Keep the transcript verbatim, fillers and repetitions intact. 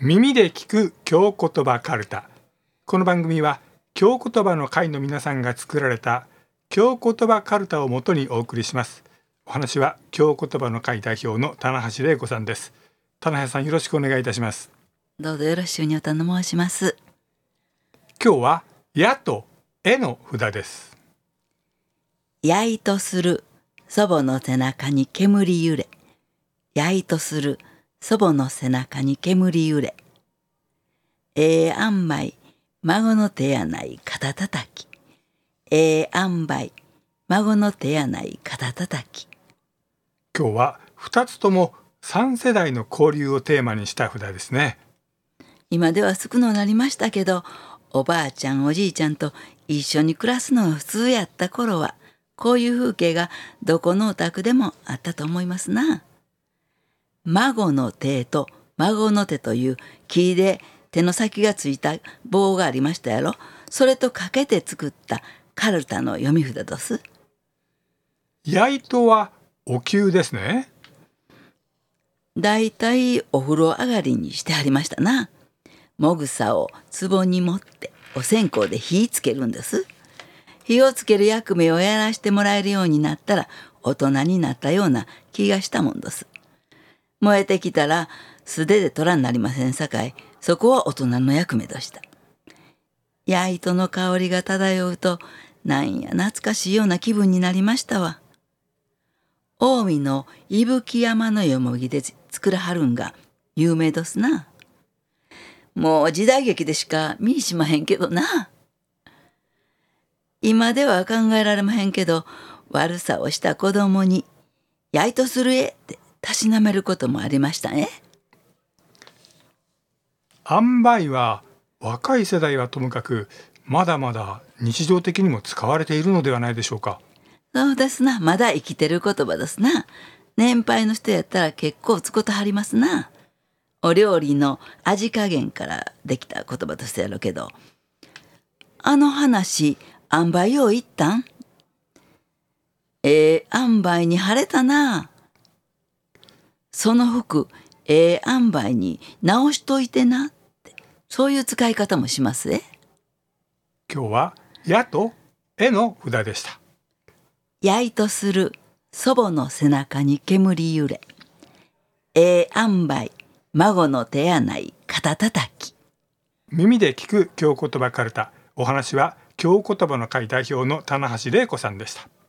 耳で聞く京言葉カルタ。この番組は京言葉の会の皆さんが作られた京言葉カルタをもとにお送りします。お話は京言葉の会代表の棚橋玲子さんです。棚橋さん、よろしくお願いいたします。 どうぞよろしくにお頼申します。 今日はやとえの札です。 やいとする祖母の背中に煙揺れ、やいとする祖母の背中に煙揺れ、ええあんばい孫の手やない肩たたき、ええあんばい孫の手やない肩たたき。 今日はふたつともさん世代の交流をテーマにした札ですね。 今では少のなりましたけど、おばあちゃんおじいちゃんと一緒に暮らすのが普通やった頃は、こういう風景がどこのお宅でもあったと思いますな。孫の手と孫の手という木で手の先がついた棒がありましたやろ。それとかけて作ったカルタの読み札どす。 やいとはお灸ですね。 だいたいお風呂上がりにしてありましたな。もぐさを壺に持ってお線香で火つけるんです。火をつける役目をやらしてもらえるようになったら大人になったような気がしたもんです。燃えてきたら素手で取らんなりませんさかい、そこは大人の役目でした。やいとの香りが漂うと、なんや懐かしいような気分になりましたわ。近江の伊吹山のよもぎで作らはるんが有名どすな。もう時代劇でしか見いしまへんけどな。今では考えられまへんけど、悪さをした子供にやいとするえってたしなめることもありましたね。 塩梅は若い世代はともかくまだまだ日常的にも使われているのではないでしょうか。 そうですな。まだ生きてる言葉ですな。年配の人やったら結構使ってはりますな。お料理の味加減からできた言葉としてやろうけど、あの話塩梅よう言ったん？ええ塩梅に晴れたな。その服ええ塩梅に直しといてなって、そういう使い方もしますね。 今日はやとえの札でした。 やいとする祖母の背中に煙揺れ、ええ塩梅孫の手やない肩たたき。 耳で聞く京言葉カルタ。お話は京言葉の会代表の棚橋玲子さんでした。